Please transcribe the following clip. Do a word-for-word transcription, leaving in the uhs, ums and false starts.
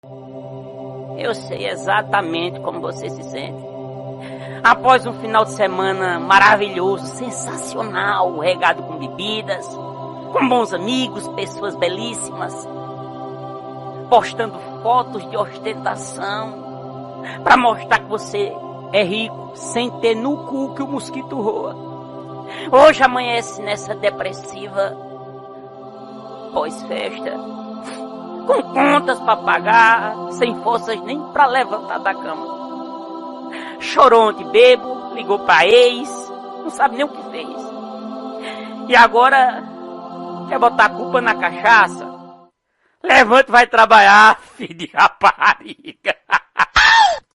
Eu sei exatamente como você se sente. Após um final de semana maravilhoso, sensacional, regado com bebidas, com bons amigos, pessoas belíssimas, postando fotos de ostentação, para mostrar que você é rico, sem ter no cu que o mosquito roa. Hoje amanhece nessa depressiva pós-festa, com contas para pagar, sem forças nem para levantar da cama. Chorou de bebo, ligou para ex, não sabe nem o que fez. E agora quer botar a culpa na cachaça? Levante e vai trabalhar, filho de rapariga.